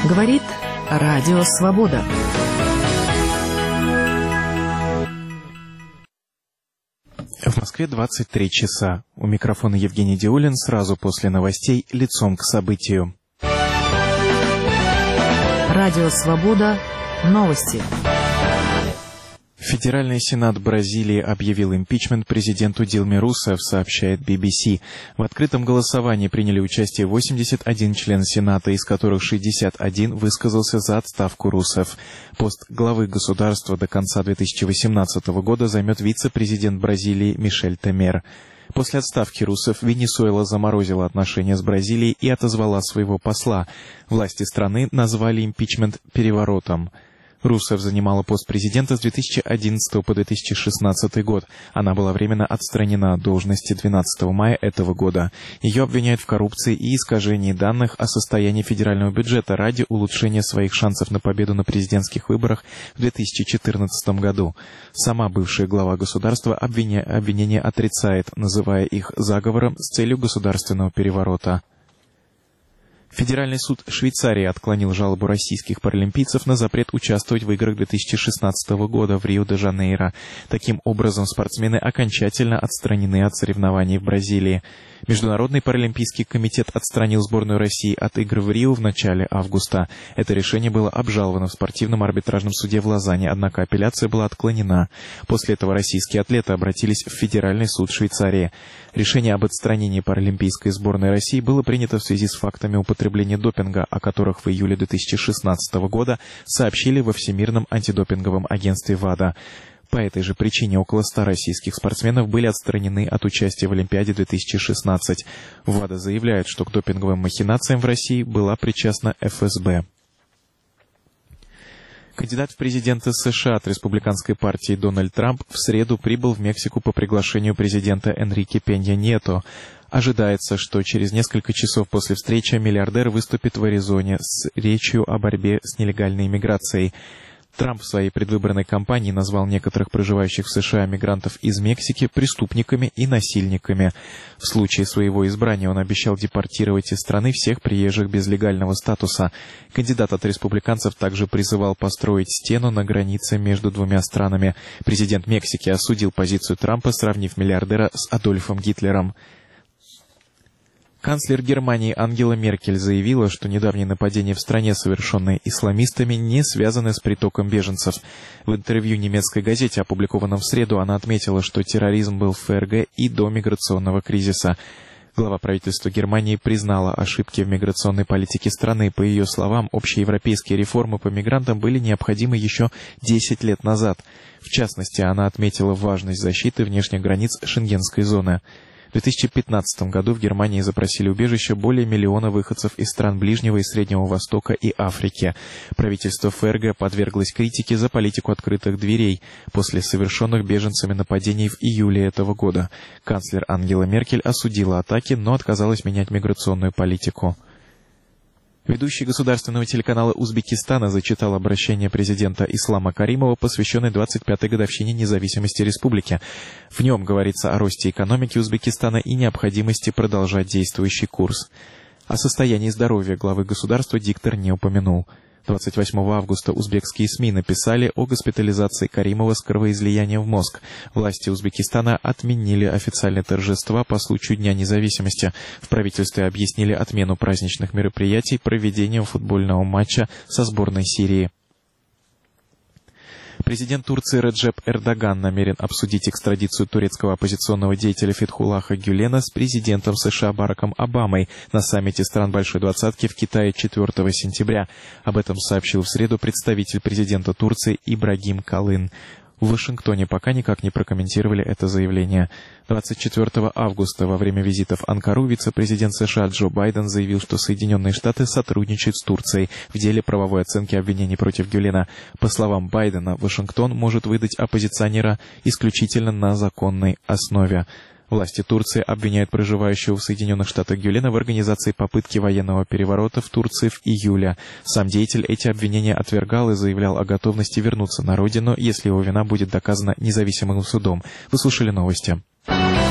Говорит Радио Свобода. В Москве 23 часа. У микрофона Евгений Диулин. Сразу после новостей «Лицом к событию». Радио Свобода. Новости. Федеральный сенат Бразилии объявил импичмент президенту Дилме Русефф, сообщает BBC. В открытом голосовании приняли участие 81 член Сената, из которых 61 высказался за отставку Русефф. Пост главы государства до конца 2018 года займет вице-президент Бразилии Мишель Темер. После отставки Русефф Венесуэла заморозила отношения с Бразилией и отозвала своего посла. Власти страны назвали импичмент переворотом. Русефф занимала пост президента с 2011 по 2016 год. Она была временно отстранена от должности 12 мая этого года. Ее обвиняют в коррупции и искажении данных о состоянии федерального бюджета ради улучшения своих шансов на победу на президентских выборах в 2014 году. Сама бывшая глава государства обвинения отрицает, называя их заговором с целью государственного переворота. Федеральный суд Швейцарии отклонил жалобу российских паралимпийцев на запрет участвовать в играх 2016 года в Рио-де-Жанейро. Таким образом, спортсмены окончательно отстранены от соревнований в Бразилии. Международный паралимпийский комитет отстранил сборную России от игр в Рио в начале августа. Это решение было обжаловано в спортивном арбитражном суде в Лозанне, однако апелляция была отклонена. После этого российские атлеты обратились в Федеральный суд Швейцарии. Решение об отстранении паралимпийской сборной России было принято в связи с фактами употребления допинга, о которых в июле 2016 года сообщили во Всемирном антидопинговом агентстве ВАДА. По этой же причине около 100 российских спортсменов были отстранены от участия в Олимпиаде 2016. ВАДА заявляет, что к допинговым махинациям в России была причастна ФСБ. Кандидат в президенты США от республиканской партии Дональд Трамп в среду прибыл в Мексику по приглашению президента Энрике Пенья Ньето. Ожидается, что через несколько часов после встречи миллиардер выступит в Аризоне с речью о борьбе с нелегальной иммиграцией. Трамп в своей предвыборной кампании назвал некоторых проживающих в США мигрантов из Мексики преступниками и насильниками. В случае своего избрания он обещал депортировать из страны всех приезжих без легального статуса. Кандидат от республиканцев также призывал построить стену на границе между двумя странами. Президент Мексики осудил позицию Трампа, сравнив миллиардера с Адольфом Гитлером. Канцлер Германии Ангела Меркель заявила, что недавние нападения в стране, совершенные исламистами, не связаны с притоком беженцев. В интервью немецкой газете, опубликованном в среду, она отметила, что терроризм был в ФРГ и до миграционного кризиса. Глава правительства Германии признала ошибки в миграционной политике страны. По ее словам, общеевропейские реформы по мигрантам были необходимы еще 10 лет назад. В частности, она отметила важность защиты внешних границ Шенгенской зоны. В 2015 году в Германии запросили убежище более миллиона выходцев из стран Ближнего и Среднего Востока и Африки. Правительство ФРГ подверглось критике за политику открытых дверей после совершенных беженцами нападений в июле этого года. Канцлер Ангела Меркель осудила атаки, но отказалась менять миграционную политику. Ведущий государственного телеканала Узбекистана зачитал обращение президента Ислама Каримова, посвященное 25-й годовщине независимости республики. В нем говорится о росте экономики Узбекистана и необходимости продолжать действующий курс. О состоянии здоровья главы государства диктор не упомянул. 28 августа узбекские СМИ написали о госпитализации Каримова с кровоизлиянием в мозг. Власти Узбекистана отменили официальные торжества по случаю Дня независимости. В правительстве объяснили отмену праздничных мероприятий проведением футбольного матча со сборной Сирии. Президент Турции Реджеп Эрдоган намерен обсудить экстрадицию турецкого оппозиционного деятеля Фетхуллаха Гюлена с президентом США Бараком Обамой на саммите стран Большой Двадцатки в Китае 4 сентября. Об этом сообщил в среду представитель президента Турции Ибрагим Калын. В Вашингтоне пока никак не прокомментировали это заявление. 24 августа во время визита в Анкару вице-президент США Джо Байден заявил, что Соединенные Штаты сотрудничают с Турцией в деле правовой оценки обвинений против Гюлена. По словам Байдена, Вашингтон может выдать оппозиционера исключительно на законной основе. Власти Турции обвиняют проживающего в Соединенных Штатах Гюлена в организации попытки военного переворота в Турции в июле. Сам деятель эти обвинения отвергал и заявлял о готовности вернуться на родину, если его вина будет доказана независимым судом. Вы слушали новости.